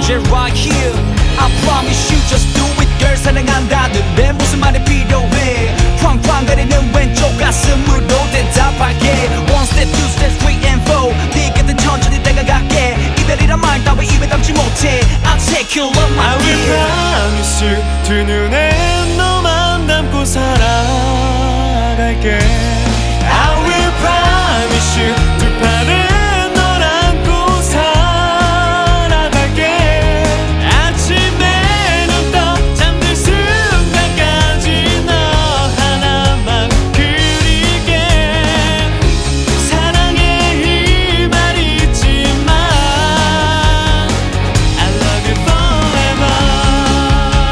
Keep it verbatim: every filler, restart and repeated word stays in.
주제 right here. I promise you just do it girl. 사랑한다는데 무슨 말이 필요해. 쾅쾅거리는 왼쪽 가슴으로 대답할게. One step, two step, three and four. 네 곁에 천천히 다가갈게. 이별이란 말 따위 입에 담지 못해. I'll take you on my I will promise you 두 눈에 너만 담고 살아갈게.